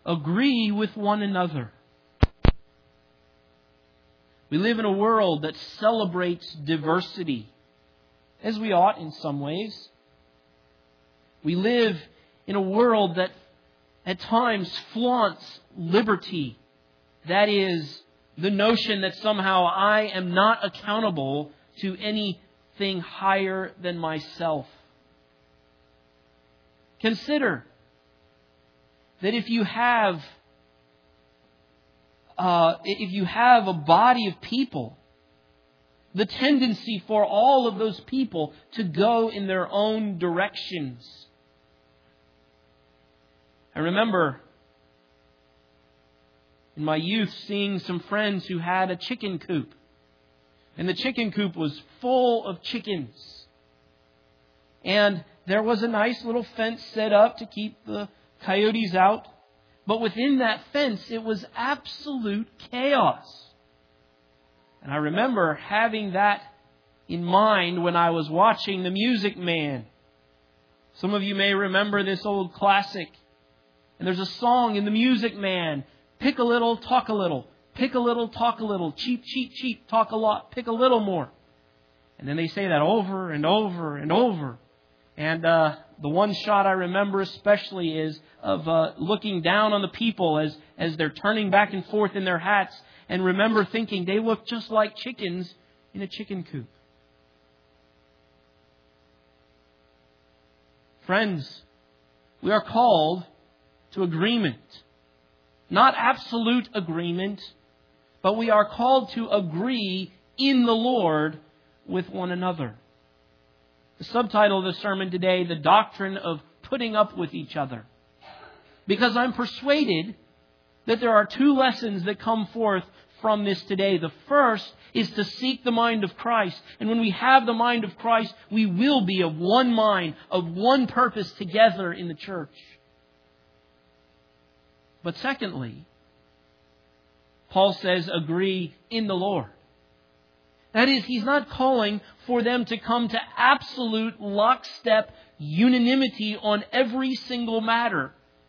agree with one another. We live in a world that celebrates diversity, as we ought in some ways. We live in a world that at times flaunts liberty. That is, the notion that somehow I am not accountable to anything higher than myself. Consider that if you have a body of people, the tendency for all of those people to go in their own directions. I remember in my youth seeing some friends who had a chicken coop. And the chicken coop was full of chickens. And there was a nice little fence set up to keep the coyotes out. But within that fence, it was absolute chaos. And I remember having that in mind when I was watching The Music Man. Some of you may remember this old classic. And there's a song in The Music Man. Pick a little, talk a little. Pick a little, talk a little. Cheep, cheep, cheep, talk a lot. Pick a little more. And then they say that over and over and over. And the one shot I remember especially is of looking down on the people as they're turning back and forth in their hats. And remember thinking they look just like chickens in a chicken coop. Friends, we are called to agreement. Not absolute agreement, but we are called to agree in the Lord with one another. The subtitle of the sermon today, The Doctrine of Putting Up with Each Other. Because I'm persuaded that there are two lessons that come forth from this today. The first is to seek the mind of Christ. And when we have the mind of Christ, we will be of one mind, of one purpose together in the church. But secondly, Paul says, agree in the Lord. That is, he's not calling for them to come to absolute lockstep unanimity on every single matter.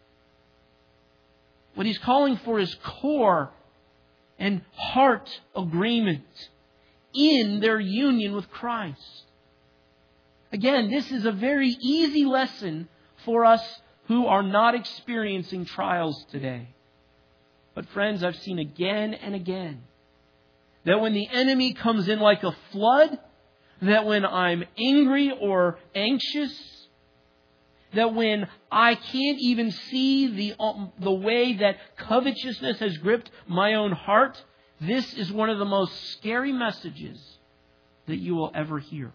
What he's calling for is core and heart agreement in their union with Christ. Again, this is a very easy lesson for us who are not experiencing trials today. But friends, I've seen again and again that when the enemy comes in like a flood, that when I'm angry or anxious, that when I can't even see the way that covetousness has gripped my own heart, this is one of the most scary messages that you will ever hear.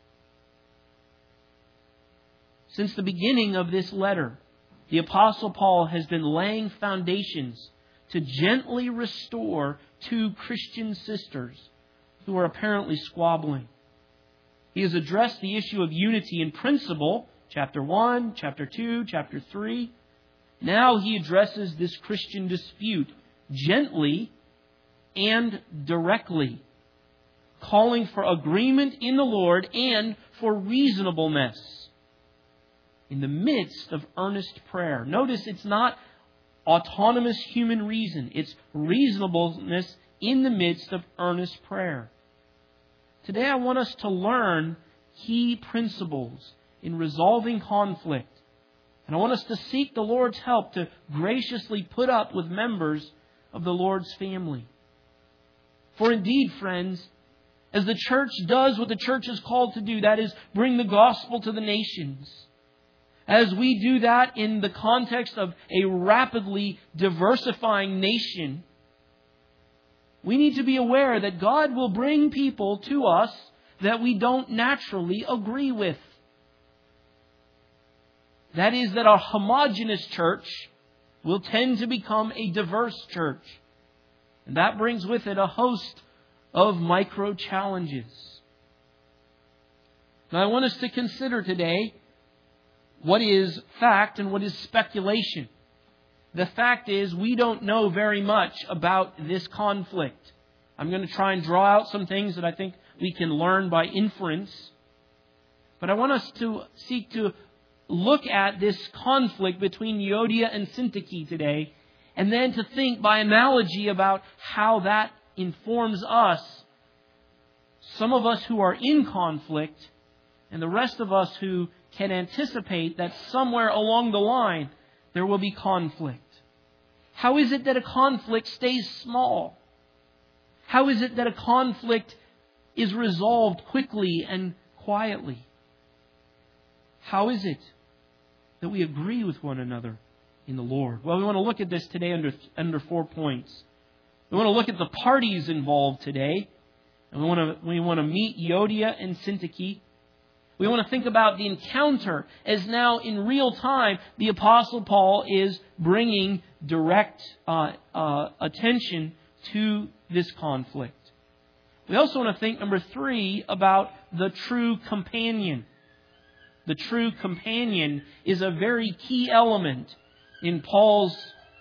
Since the beginning of this letter, the Apostle Paul has been laying foundations to gently restore two Christian sisters who are apparently squabbling. He has addressed the issue of unity in principle, chapter 1, chapter 2, chapter 3. Now he addresses this Christian dispute gently and directly, calling for agreement in the Lord and for reasonableness in the midst of earnest prayer. Notice it's not autonomous human reason. It's reasonableness in the midst of earnest prayer. Today I want us to learn key principles in resolving conflict. And I want us to seek the Lord's help to graciously put up with members of the Lord's family. For indeed, friends, as the church does what the church is called to do, that is, bring the gospel to the nations. As we do that in the context of a rapidly diversifying nation, we need to be aware that God will bring people to us that we don't naturally agree with. That is, that our homogeneous church will tend to become a diverse church. And that brings with it a host of micro challenges. Now I want us to consider today what is fact and what is speculation. The fact is, we don't know very much about this conflict. I'm going to try and draw out some things that I think we can learn by inference. But I want us to seek to look at this conflict between Euodia and Syntyche today And then to think by analogy about how that informs us. Some of us who are in conflict and the rest of us who can anticipate that somewhere along the line there will be conflict. How is it that a conflict stays small? How is it that a conflict is resolved quickly and quietly? How is it that we agree with one another in the Lord? Well, we want to look at this today under 4 points. We want to look at the parties involved today. And we want to meet Euodia and Syntyche. We want to think about the encounter as now in real time the Apostle Paul is bringing direct attention to this conflict. We also want to think, number 3, about the true companion. The true companion is a very key element in Paul's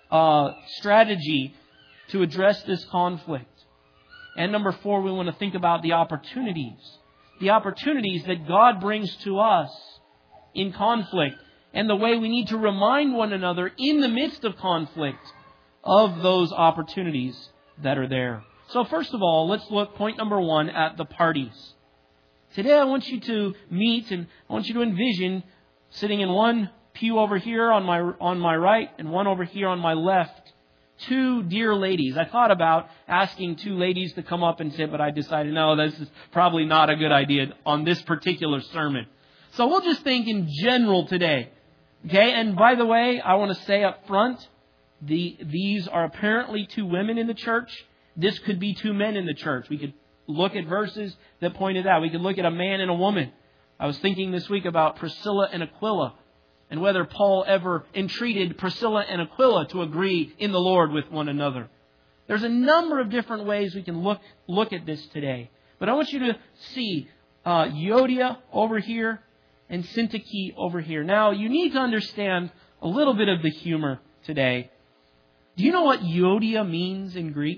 strategy to address this conflict. And number 4, we want to think about the opportunities. The opportunities that God brings to us in conflict. And the way we need to remind one another in the midst of conflict of those opportunities that are there. So first of all, let's look, point number 1, at the parties. Today I want you to meet and I want you to envision sitting in one pew over here on my right and one over here on my left. 2 dear ladies. I thought about asking 2 ladies to come up and sit, but I decided, no, this is probably not a good idea on this particular sermon. So we'll just think in general today. Okay, and by the way, I want to say up front, these are apparently 2 women in the church. This could be 2 men in the church. We could look at verses that pointed out. We could look at a man and a woman. I was thinking this week about Priscilla and Aquila, and whether Paul ever entreated Priscilla and Aquila to agree in the Lord with one another. There's a number of different ways we can look at this today. But I want you to see Euodia over here and Syntyche over here. Now, you need to understand a little bit of the humor today. Do you know what Euodia means in Greek?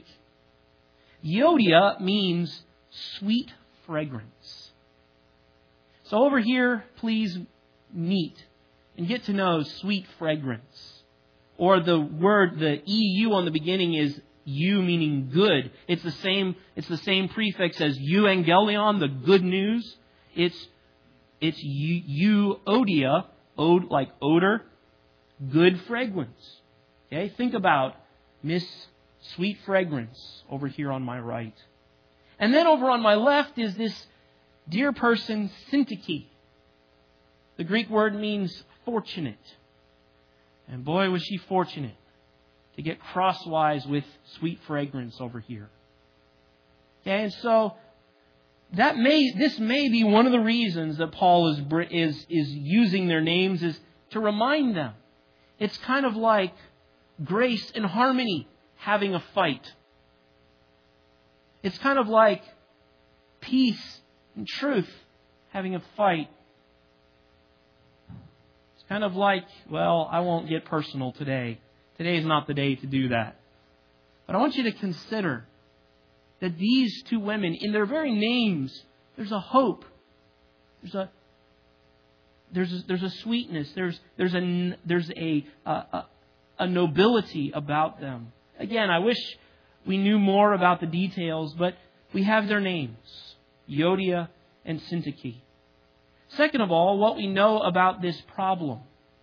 Euodia means sweet fragrance. So over here, please meet and get to know sweet fragrance. Or the word, the EU on the beginning is eu, meaning good. It's the same prefix as euangelion, the good news. It's euodia, like odor, good fragrance. Okay, think about Miss Sweet Fragrance over here on my right. And then over on my left is this dear person, Syntyche. The Greek word means fortunate. And boy, was she fortunate to get crosswise with Sweet Fragrance over here. Okay, and so this may be one of the reasons that Paul is using their names, is to remind them. It's kind of like Grace and Harmony having a fight. It's kind of like Peace and Truth having a fight. It's kind of like, well, I won't get personal today. Today is not the day to do that. But I want you to consider that these 2 women, in their very names, there's a hope. There's a sweetness. There's a nobility about them. Again, I wish we knew more about the details, but we have their names, Euodia and Syntyche. Second of all, what we know about this problem.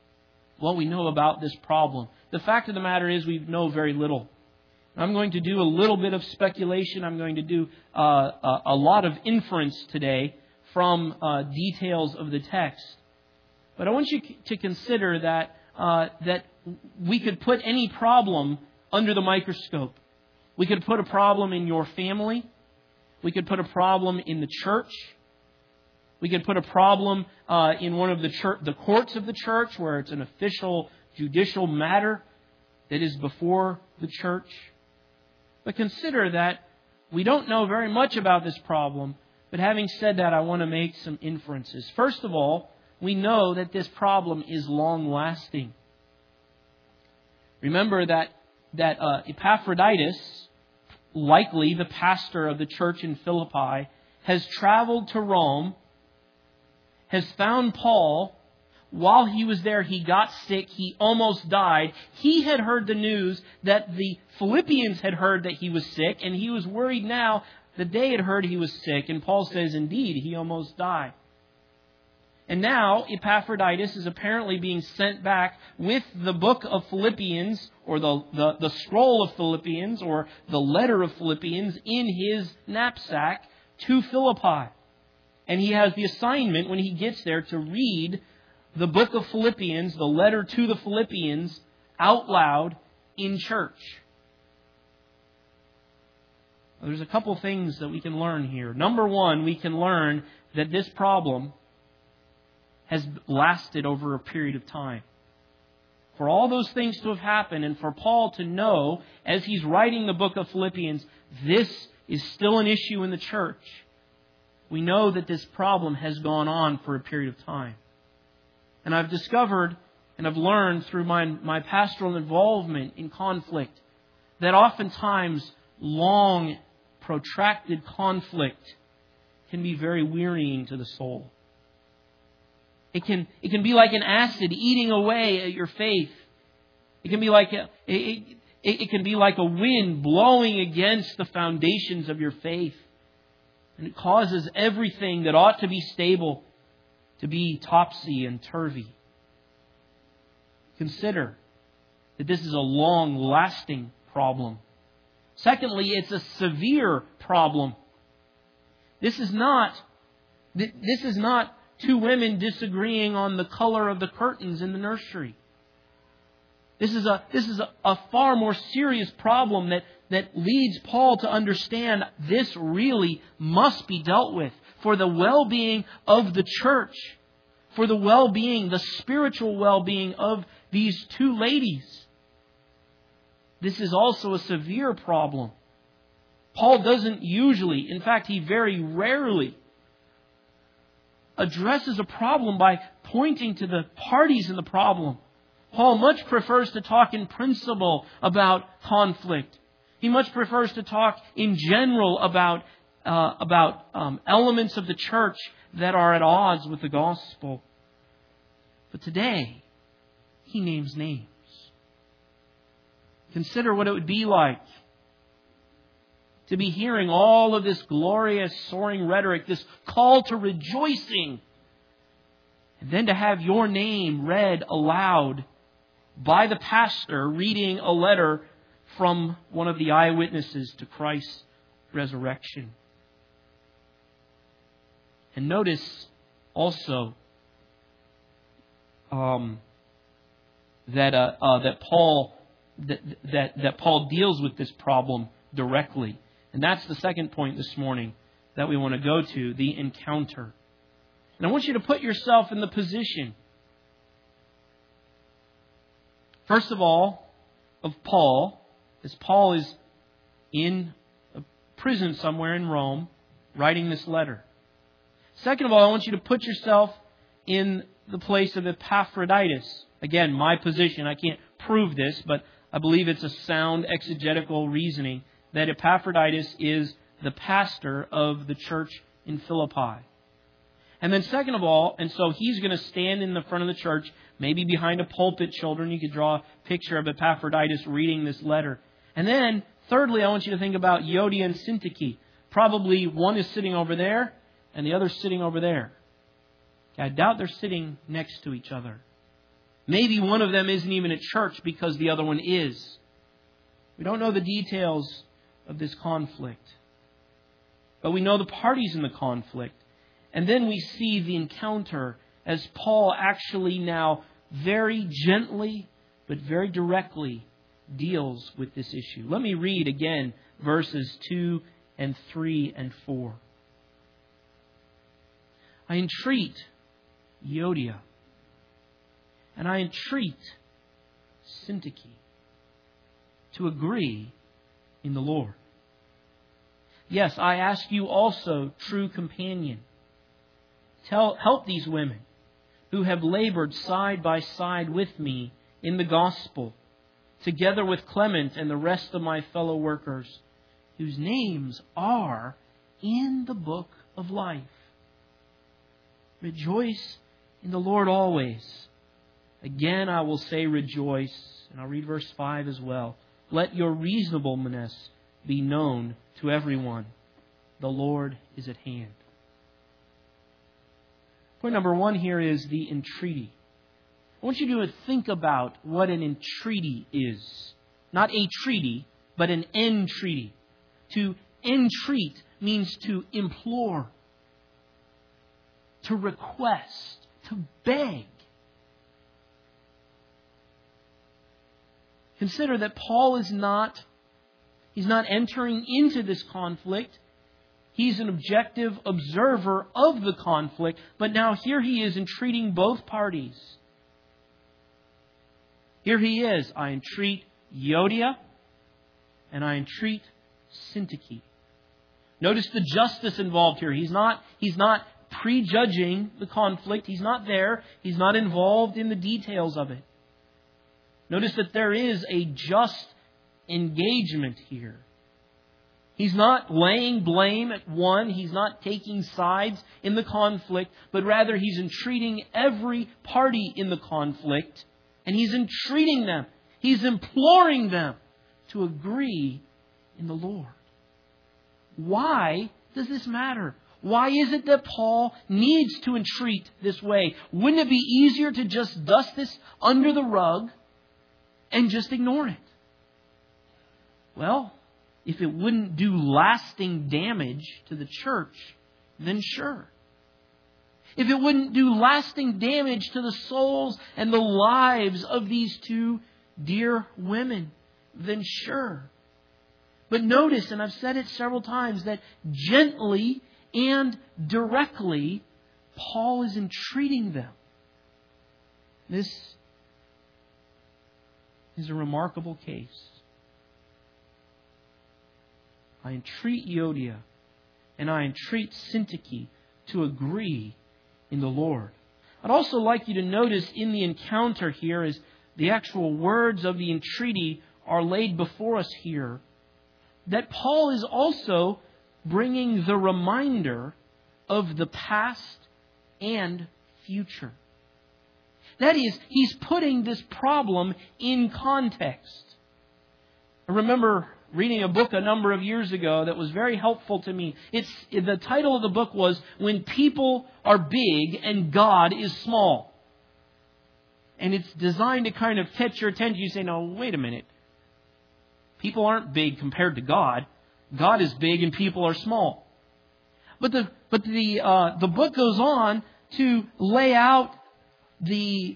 The fact of the matter is we know very little. I'm going to do a little bit of speculation. I'm going to do a lot of inference today from details of the text. But I want you to consider that we could put any problem under the microscope. We could put a problem in your family. We could put a problem in the church. We could put a problem in one of the courts of the church, where it's an official judicial matter that is before the church. But consider that we don't know very much about this problem. But having said that, I want to make some inferences. First of all, we know that this problem is long-lasting. Remember that Epaphroditus, likely the pastor of the church in Philippi, has traveled to Rome, has found Paul, while he was there, he got sick. He almost died. He had heard the news that the Philippians had heard that he was sick, and he was worried now that they had heard he was sick. And Paul says, indeed, he almost died. And now Epaphroditus is apparently being sent back with the book of Philippians, or the scroll of Philippians, or the letter of Philippians in his knapsack to Philippi. And he has the assignment when he gets there to read the book of Philippians, the letter to the Philippians, out loud in church. There's a couple things that we can learn here. Number one, we can learn that this problem has lasted over a period of time. For all those things to have happened, and for Paul to know, as he's writing the book of Philippians, this is still an issue in the church. We know that this problem has gone on for a period of time. And I've discovered and I've learned through my pastoral involvement in conflict that oftentimes long, protracted conflict can be very wearying to the soul. It can be like an acid eating away at your faith. It can be like it can be like a wind blowing against the foundations of your faith. And it causes everything that ought to be stable to be topsy and turvy. Consider that this is a long-lasting problem. Secondly, it's a severe problem. This is not two women disagreeing on the color of the curtains in the nursery. This is a far more serious problem that leads Paul to understand this really must be dealt with for the well-being of the church, for the well-being, the spiritual well-being of these two ladies. This is also a severe problem. Paul doesn't usually, in fact, he very rarely addresses a problem by pointing to the parties in the problem. Paul much prefers to talk in principle about conflict. He much prefers to talk in general about elements of the church that are at odds with the gospel. But today, he names names. Consider what it would be like to be hearing all of this glorious, soaring rhetoric, this call to rejoicing, and then to have your name read aloud by the pastor reading a letter from one of the eyewitnesses to Christ's resurrection. And notice also that Paul deals with this problem directly. And that's the second point this morning that we want to go to, the encounter. And I want you to put yourself in the position, first of all, of Paul, as Paul is in a prison somewhere in Rome writing this letter. Second of all, I want you to put yourself in the place of Epaphroditus. Again, my position, I can't prove this, but I believe it's a sound exegetical reasoning that Epaphroditus is the pastor of the church in Philippi. And then second of all, and so he's going to stand in the front of the church, maybe behind a pulpit. Children, you could draw a picture of Epaphroditus reading this letter. And then thirdly, I want you to think about Euodia and Syntyche. Probably one is sitting over there and the other is sitting over there. I doubt they're sitting next to each other. Maybe one of them isn't even at church because the other one is. We don't know the details of this conflict. But we know the parties in the conflict. And then we see the encounter as Paul actually now very gently but very directly deals with this issue. Let me read again verses 2 and 3 and 4. I entreat Euodia, and I entreat Syntyche to agree in the Lord. Yes, I ask you also, true companion, help these women who have labored side by side with me in the gospel, together with Clement and the rest of my fellow workers, whose names are in the book of life. Rejoice in the Lord always. Again, I will say rejoice. And I'll read verse 5 as well. Let your reasonableness be known to everyone. The Lord is at hand. Point number 1 here is the entreaty. I want you to think about what an entreaty is. Not a treaty, but an entreaty. To entreat means to implore, to request, to beg. Consider that Paul is not entering into this conflict. He's an objective observer of the conflict, but now here he is entreating both parties. Here he is, I entreat Euodia and I entreat Syntyche. Notice the justice involved here. He's not prejudging the conflict. He's not there. He's not involved in the details of it. Notice that there is a just engagement here. He's not laying blame at one. He's not taking sides in the conflict, but rather he's entreating every party in the conflict, and he's entreating them. He's imploring them to agree in the Lord. Why does this matter? Why is it that Paul needs to entreat this way? Wouldn't it be easier to just dust this under the rug and just ignore it? Well, if it wouldn't do lasting damage to the church, then sure. If it wouldn't do lasting damage to the souls and the lives of these two dear women, then sure. But notice, and I've said it several times, that gently and directly, Paul is entreating them. This is a remarkable case. I entreat Euodia and I entreat Syntyche to agree in the Lord. I'd also like you to notice in the encounter here, as the actual words of the entreaty are laid before us here, that Paul is also bringing the reminder of the past and future. That is, he's putting this problem in context. I remember reading a book a number of years ago that was very helpful to me. The title of the book was When People Are Big and God is Small. And it's designed to kind of catch your attention. You say, no, wait a minute. People aren't big compared to God. God is big and people are small. But the book goes on to lay out the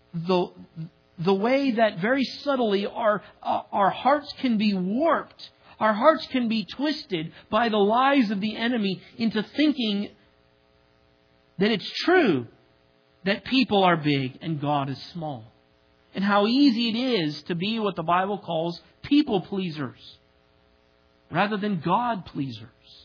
way that very subtly our hearts can be warped. Our hearts can be twisted by the lies of the enemy into thinking that it's true that people are big and God is small. And how easy it is to be what the Bible calls people pleasers rather than God pleasers.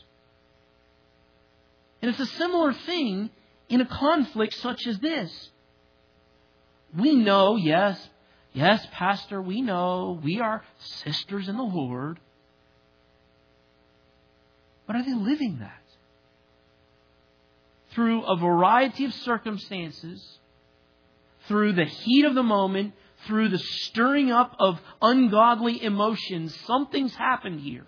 And it's a similar thing in a conflict such as this. We know, yes, Pastor, we know we are sisters in the Lord. But are they living that? Through a variety of circumstances, through the heat of the moment, through the stirring up of ungodly emotions, something's happened here.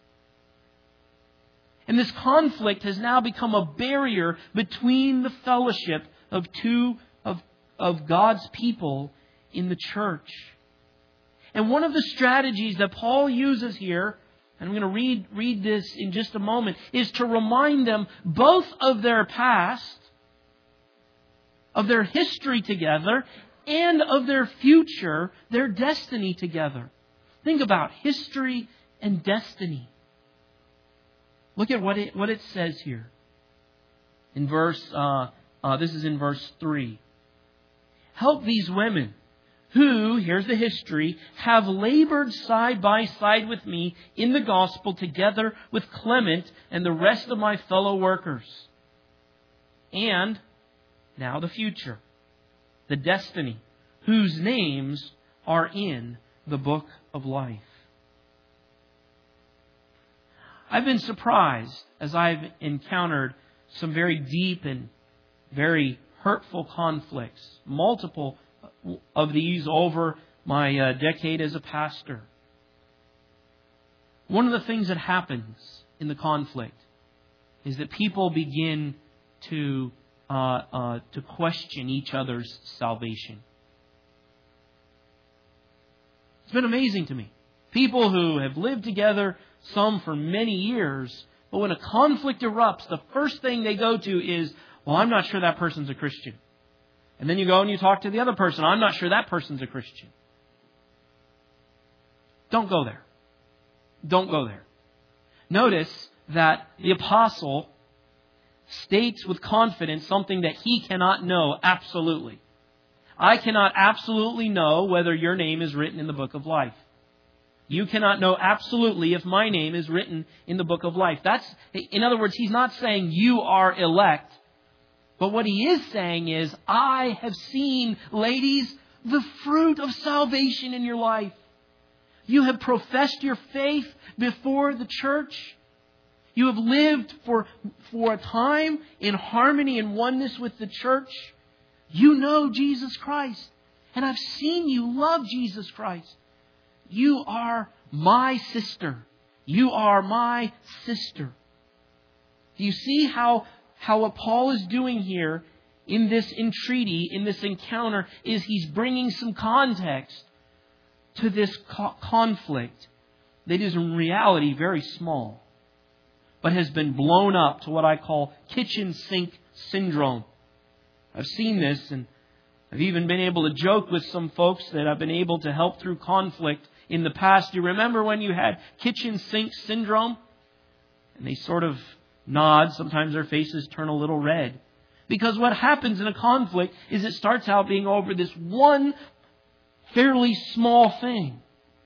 And this conflict has now become a barrier between the fellowship of two of God's people in the church. And one of the strategies that Paul uses here, and I'm going to read this in just a moment, is to remind them both of their past, of their history together, and of their future, their destiny together. Think about history and destiny. Look at what it says here. In this is in verse 3. Help these women who, here's the history, have labored side by side with me in the gospel together with Clement and the rest of my fellow workers. And now the future, the destiny, whose names are in the book of life. I've been surprised as I've encountered some very deep and very hurtful conflicts, multiple of these over my decade as a pastor. One of the things that happens in the conflict is that people begin to question each other's salvation. It's been amazing to me. People who have lived together, some for many years, but when a conflict erupts, the first thing they go to is, well, I'm not sure that person's a Christian. And then you go and you talk to the other person. I'm not sure that person's a Christian. Don't go there. Don't go there. Notice that the apostle states with confidence something that he cannot know absolutely. I cannot absolutely know whether your name is written in the book of life. You cannot know absolutely if my name is written in the book of life. In other words, he's not saying you are elect. But what he is saying is, I have seen, ladies, the fruit of salvation in your life. You have professed your faith before the church. You have lived for a time in harmony and oneness with the church. You know Jesus Christ. And I've seen you love Jesus Christ. You are my sister. You are my sister. Do you see how what Paul is doing here in this entreaty, in this encounter, is he's bringing some context to this conflict that is in reality very small, but has been blown up to what I call kitchen sink syndrome. I've seen this, and I've even been able to joke with some folks that I've been able to help through conflict in the past. You remember when you had kitchen sink syndrome? And they sort of nod. Sometimes their faces turn a little red. Because what happens in a conflict is it starts out being over this one fairly small thing.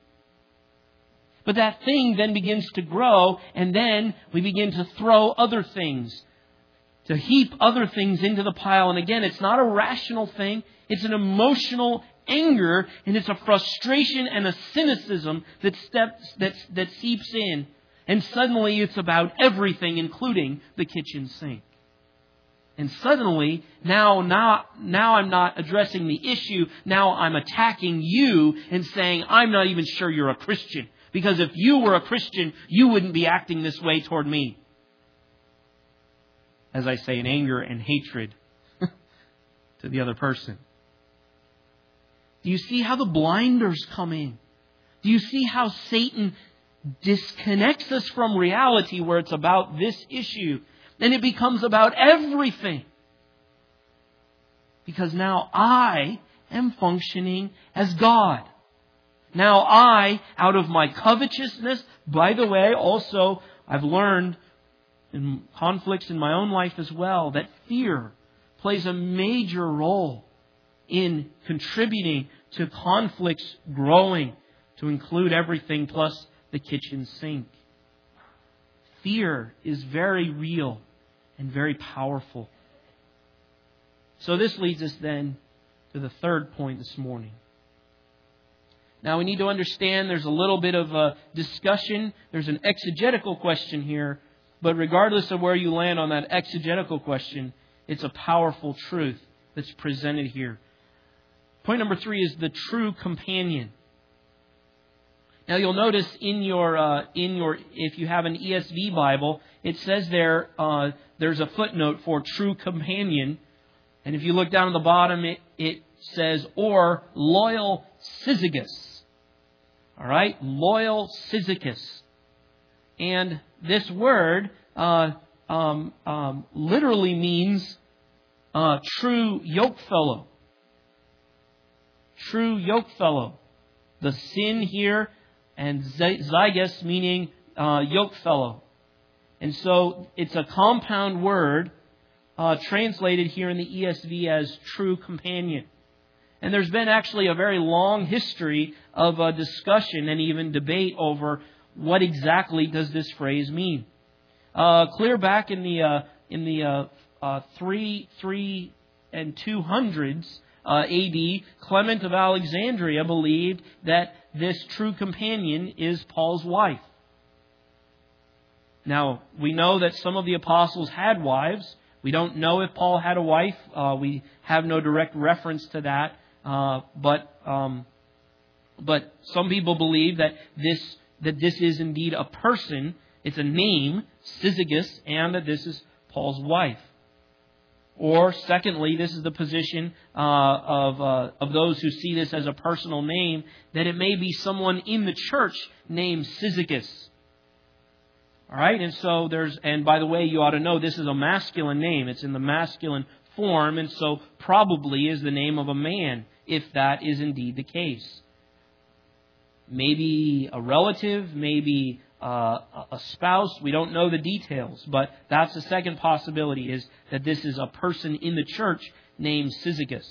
But that thing then begins to grow, and then we begin to throw other things, to heap other things into the pile. And again, it's not a rational thing. It's an emotional anger, and it's a frustration and a cynicism that seeps in. And suddenly it's about everything, including the kitchen sink. And suddenly, now I'm not addressing the issue. Now I'm attacking you and saying, I'm not even sure you're a Christian. Because if you were a Christian, you wouldn't be acting this way toward me. As I say, in anger and hatred to the other person. Do you see how the blinders come in? Do you see how Satan disconnects us from reality where it's about this issue? And it becomes about everything. Because now I am functioning as God. Now I, out of my covetousness, by the way, also I've learned in conflicts in my own life as well, that fear plays a major role in contributing to conflicts growing to include everything plus the kitchen sink. Fear is very real and very powerful. So this leads us then to the third point this morning. Now we need to understand there's a little bit of a discussion. There's an exegetical question here. But regardless of where you land on that exegetical question, it's a powerful truth that's presented here. Point number 3 is the true companion. Now you'll notice in your if you have an ESV Bible, it says there's a footnote for true companion, and if you look down at the bottom, it says or loyal Syzygus. All right, loyal Syzygus, and this word literally means true yokefellow. True yokefellow. The sin here, and zygus meaning yokefellow. And so it's a compound word translated here in the ESV as true companion. And there's been actually a very long history of discussion and even debate over what exactly does this phrase mean. Clear back in the 300 and 200s AD, Clement of Alexandria believed that this true companion is Paul's wife. Now, we know that some of the apostles had wives, We don't know if Paul had a wife. We have no direct reference to that. But some people believe that this is indeed a person. It's a name, Syzygus, and that this is Paul's wife. Or secondly, this is the position of those who see this as a personal name, that it may be someone in the church named Syzygus. All right, and by the way, you ought to know this is a masculine name. It's in the masculine form, and so probably is the name of a man, if that is indeed the case. Maybe a relative, maybe a spouse. We don't know the details, but that's the second possibility, is that this is a person in the church named Syzygus.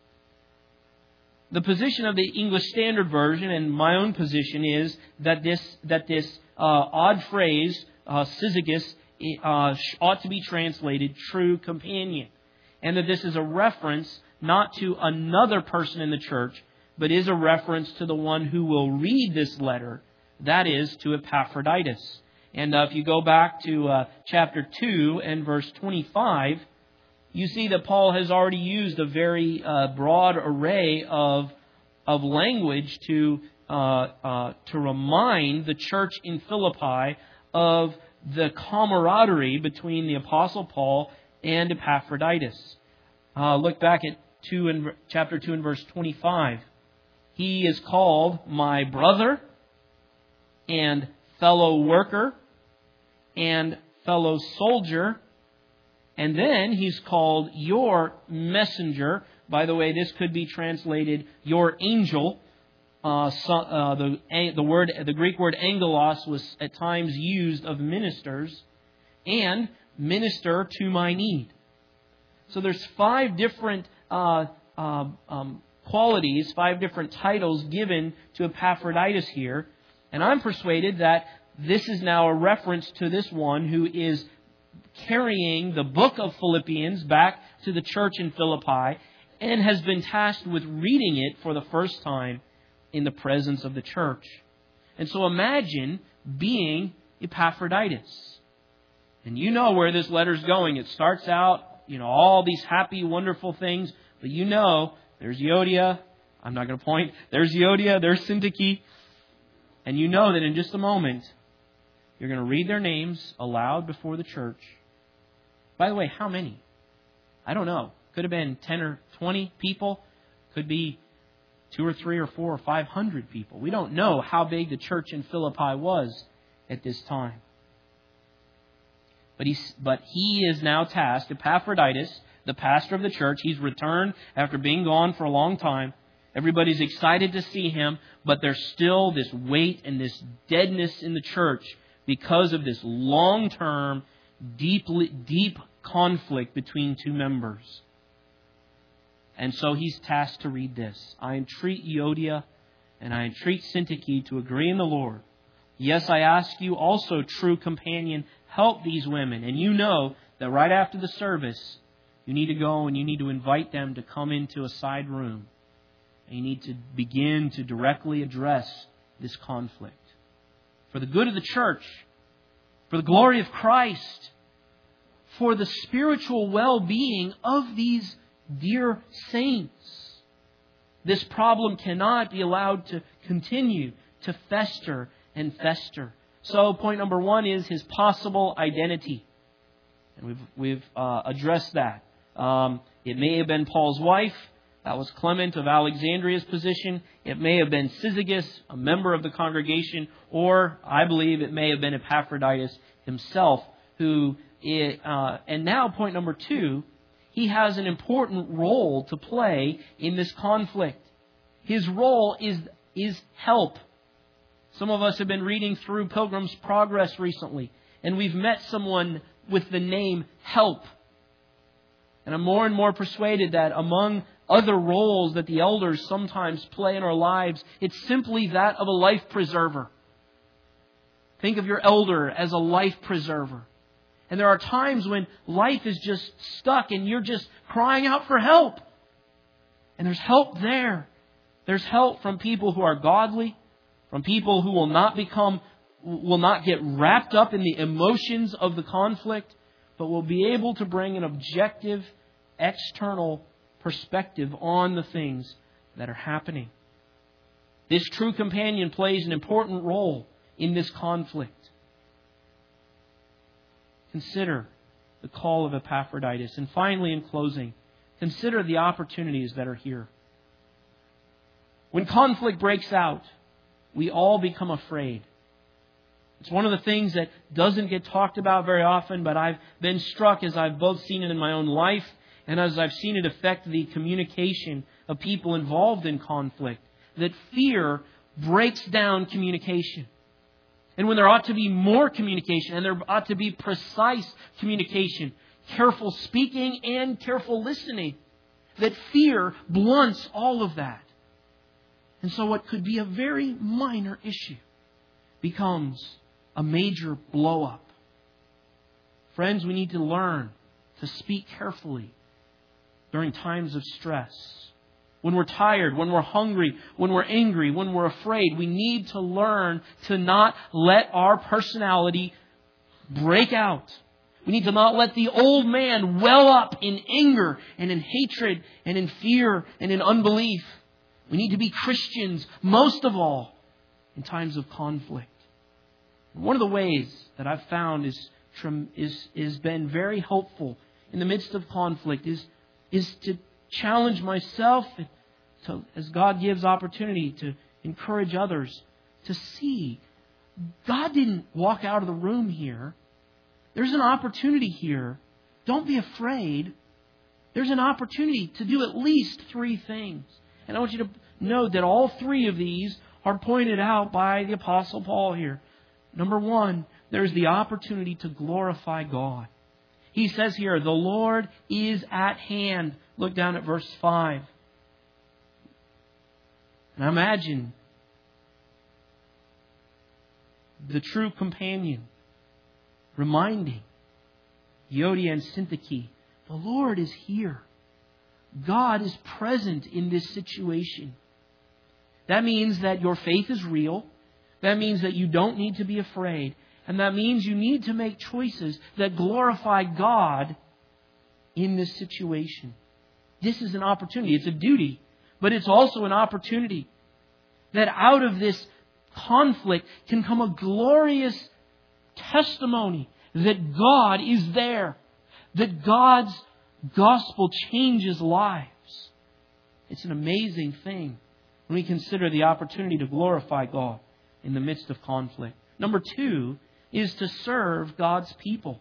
The position of the English Standard Version and my own position is that this odd phrase, Syzygus, ought to be translated true companion, and that this is a reference not to another person in the church, but is a reference to the one who will read this letter, that is, to Epaphroditus. And if you go back to chapter 2 and verse 25, you see that Paul has already used a very broad array of language to remind the church in Philippi of the camaraderie between the Apostle Paul and Epaphroditus. Look back at chapter 2 and verse 25. He is called my brother and fellow worker and fellow soldier. And then he's called your messenger. By the way, this could be translated your angel. The Greek word angelos was at times used of ministers, and minister to my need. So there's 5 different qualities, 5 different titles given to Epaphroditus here. And I'm persuaded that this is now a reference to this one who is carrying the book of Philippians back to the church in Philippi and has been tasked with reading it for the first time in the presence of the church. And so imagine being Epaphroditus. And you know where this letter's going. It starts out, all these happy, wonderful things, but there's Euodia. I'm not going to point. There's Euodia. There's Syntyche. And you know that in just a moment, you're going to read their names aloud before the church. By the way, how many? I don't know. Could have been 10 or 20 people. Could be 2 or 3 or 4 or 500 people. We don't know how big the church in Philippi was at this time. But he is now tasked, Epaphroditus, the pastor of the church. He's returned after being gone for a long time. Everybody's excited to see him, but there's still this weight and this deadness in the church because of this long-term, deep conflict between 2 members. And so he's tasked to read this. I entreat Euodia and I entreat Syntyche to agree in the Lord. Yes, I ask you also, true companion, help these women. And you know that right after the service, you need to go and you need to invite them to come into a side room. And you need to begin to directly address this conflict. For the good of the church, for the glory of Christ, for the spiritual well-being of these dear saints. This problem cannot be allowed to continue to fester and fester. So point number 1 is his possible identity. And we've addressed that. It may have been Paul's wife. That was Clement of Alexandria's position. It may have been Syzygus, a member of the congregation, or I believe it may have been Epaphroditus himself, and now point number 2, he has an important role to play in this conflict. His role is help. Some of us have been reading through Pilgrim's Progress recently, and we've met someone with the name Help. And I'm more and more persuaded that among other roles that the elders sometimes play in our lives, it's simply that of a life preserver. Think of your elder as a life preserver. And there are times when life is just stuck and you're just crying out for help. And there's help there. There's help from people who are godly, from people who will not get wrapped up in the emotions of the conflict, but will be able to bring an objective, external perspective on the things that are happening. This true companion plays an important role in this conflict. Consider the call of Epaphroditus. And finally, in closing, consider the opportunities that are here. When conflict breaks out, we all become afraid. It's one of the things that doesn't get talked about very often, but I've been struck as I've both seen it in my own life and as I've seen it affect the communication of people involved in conflict, that fear breaks down communication. And when there ought to be more communication, and there ought to be precise communication, careful speaking and careful listening, that fear blunts all of that. And so what could be a very minor issue becomes a major blow-up. Friends, we need to learn to speak carefully during times of stress. When we're tired, when we're hungry, when we're angry, when we're afraid, we need to learn to not let our personality break out. We need to not let the old man well up in anger and in hatred and in fear and in unbelief. We need to be Christians, most of all, in times of conflict. One of the ways that I've found is been very helpful in the midst of conflict is to challenge myself to, as God gives opportunity, to encourage others to see God didn't walk out of the room here. There's an opportunity here. Don't be afraid. There's an opportunity to do at least 3 things. And I want you to know that all 3 of these are pointed out by the Apostle Paul here. Number 1, there's the opportunity to glorify God. He says here, the Lord is at hand. Look down at verse 5. And I imagine the true companion reminding Euodia and Syntyche, the Lord is here. God is present in this situation. That means that your faith is real. That means that you don't need to be afraid. And that means you need to make choices that glorify God in this situation. This is an opportunity. It's a duty. But it's also an opportunity that out of this conflict can come a glorious testimony that God is there. That God's gospel changes lives. It's an amazing thing when we consider the opportunity to glorify God in the midst of conflict. Number 2 is to serve God's people.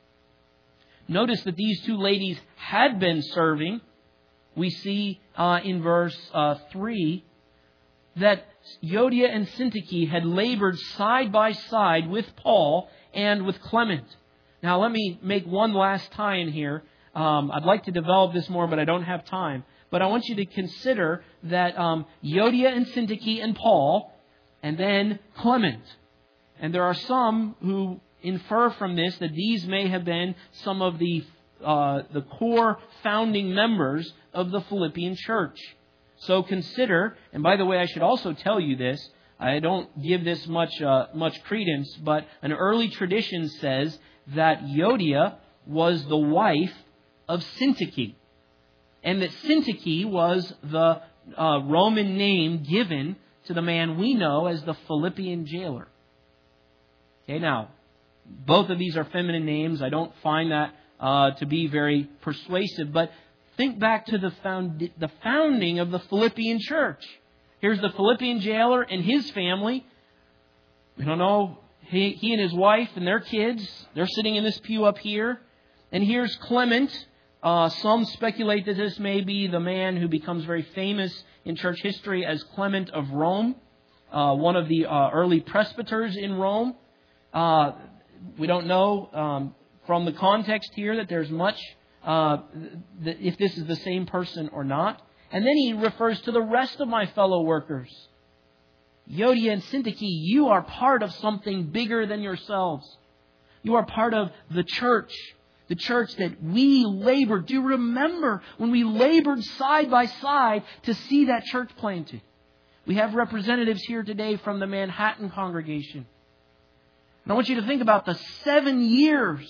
Notice that these 2 ladies had been serving. We see in verse 3 that Euodia and Syntyche had labored side by side with Paul and with Clement. Now let me make one last tie in here. I'd like to develop this more, but I don't have time. But I want you to consider that Euodia and Syntyche and Paul, and then Clement. And there are some who infer from this that these may have been some of the core founding members of the Philippian church. So consider, and by the way, I should also tell you this. I don't give this much credence, but an early tradition says that Euodia was the wife of Syntyche, and that Syntyche was the Roman name given to the man we know as the Philippian jailer. Okay, now, both of these are feminine names. I don't find that to be very persuasive, but think back to the founding of the Philippian church. Here's the Philippian jailer and his family. We don't know, he and his wife and their kids, they're sitting in this pew up here. And here's Clement. Some speculate that this may be the man who becomes very famous in church history as Clement of Rome, one of the early presbyters in Rome. We don't know from the context here that there's much if this is the same person or not. And then he refers to the rest of my fellow workers. Euodia and Syntyche, you are part of something bigger than yourselves. You are part of the church that we labored. Do you remember when we labored side by side to see that church planted? We have representatives here today from the Manhattan congregation. And I want you to think about the 7 years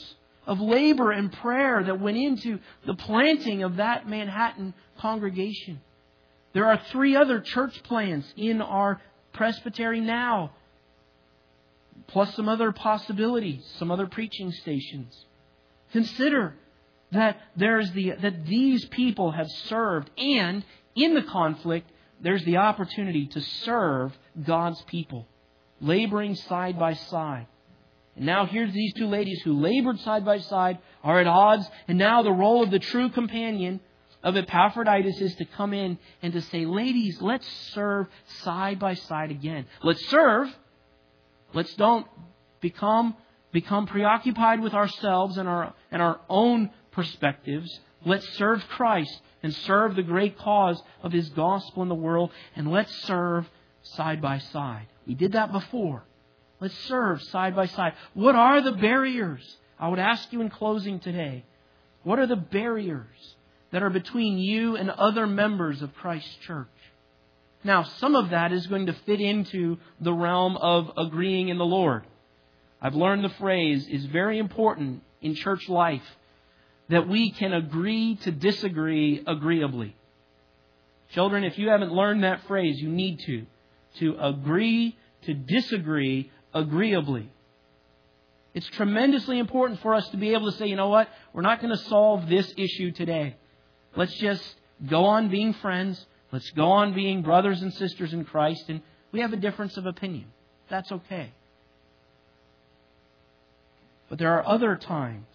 of labor and prayer that went into the planting of that Manhattan congregation. There are 3 other church plants in our presbytery now, plus some other possibilities, some other preaching stations. Consider that that these people have served, and in the conflict, there's the opportunity to serve God's people, laboring side by side. And now here's these 2 ladies who labored side by side, are at odds, and now the role of the true companion of Epaphroditus is to come in and to say, ladies, let's serve side by side again. Let's serve. Let's don't become preoccupied with ourselves and our own perspectives. Let's serve Christ and serve the great cause of His gospel in the world, and let's serve side by side. We did that before. Let's serve side by side. What are the barriers? I would ask you in closing today, what are the barriers that are between you and other members of Christ's church? Now, some of that is going to fit into the realm of agreeing in the Lord. I've learned the phrase is very important in church life, that we can agree to disagree agreeably. Children, if you haven't learned that phrase, you need to agree to disagree agreeably. It's tremendously important for us to be able to say, you know what, we're not going to solve this issue today. Let's just go on being friends. Let's go on being brothers and sisters in Christ. And we have a difference of opinion. That's okay. But there are other times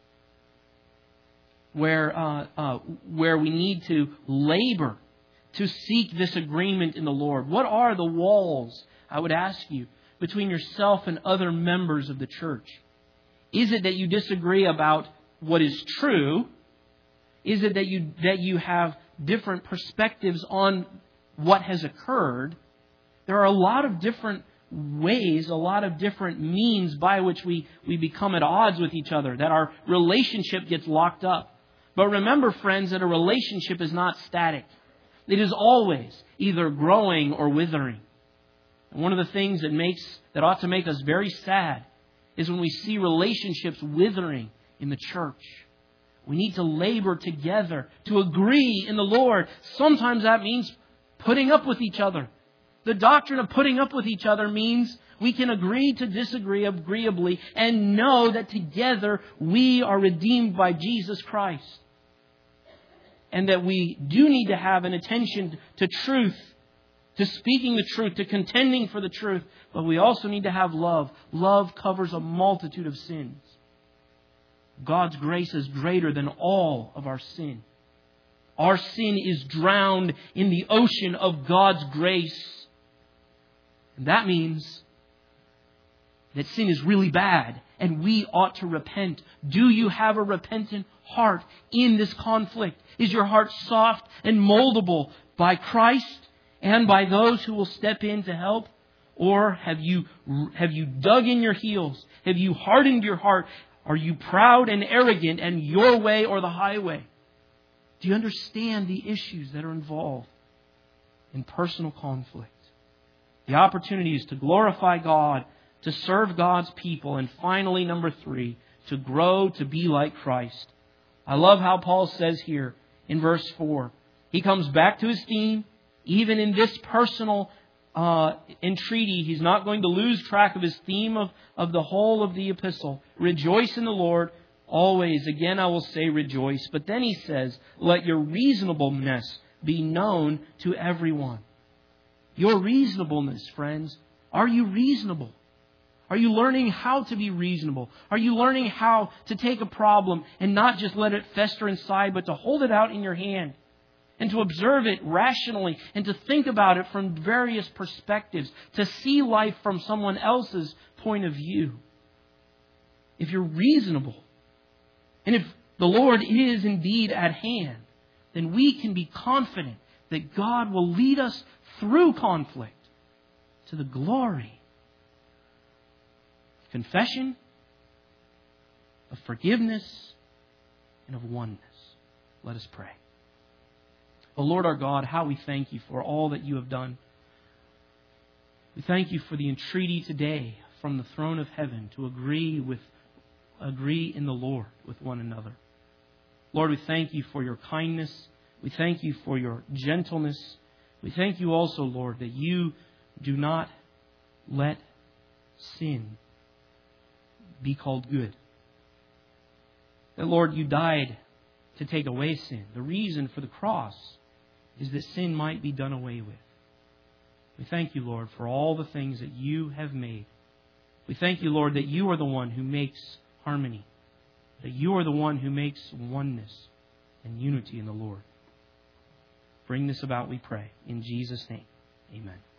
where we need to labor to seek this agreement in the Lord. What are the walls, I would ask you, between yourself and other members of the church? Is it that you disagree about what is true? Is it that you have different perspectives on what has occurred? There are a lot of different ways, a lot of different means by which we become at odds with each other, that our relationship gets locked up. But remember, friends, that a relationship is not static. It is always either growing or withering. And one of the things that ought to make us very sad is when we see relationships withering in the church. We need to labor together to agree in the Lord. Sometimes that means putting up with each other. The doctrine of putting up with each other means we can agree to disagree agreeably and know that together we are redeemed by Jesus Christ. And that we do need to have an attention to truth, to speaking the truth, to contending for the truth. But we also need to have love. Love covers a multitude of sins. God's grace is greater than all of our sin. Our sin is drowned in the ocean of God's grace. And that means that sin is really bad and we ought to repent. Do you have a repentant heart in this conflict? Is your heart soft and moldable by Christ and by those who will step in to help? Or have you dug in your heels? Have you hardened your heart? Are you proud and arrogant and your way or the highway? Do you understand the issues that are involved in personal conflict? The opportunity is to glorify God, to serve God's people, and finally, number 3, to grow to be like Christ. I love how Paul says here in verse 4. He comes back to his theme. Even in this personal entreaty, he's not going to lose track of his theme of the whole of the epistle. Rejoice in the Lord always. Again, I will say rejoice. But then he says, let your reasonableness be known to everyone. Your reasonableness, friends. Are you reasonable? Are you learning how to be reasonable? Are you learning how to take a problem and not just let it fester inside, but to hold it out in your hand and to observe it rationally and to think about it from various perspectives, to see life from someone else's point of view? If you're reasonable, and if the Lord is indeed at hand, then we can be confident that God will lead us through conflict to the glory of confession, of forgiveness, and of oneness. Let us pray. O Lord our God, how we thank You for all that You have done. We thank You for the entreaty today from the throne of heaven to agree with agree in the Lord with one another. Lord, we thank you for your kindness. We thank you for your gentleness. We thank you also, Lord, that you do not let sin be called good. That, Lord, you died to take away sin. The reason for the cross is that sin might be done away with. We thank you, Lord, for all the things that you have made. We thank you, Lord, that you are the one who makes harmony, that you are the one who makes oneness and unity in the Lord. Bring this about, we pray. In Jesus' name, amen.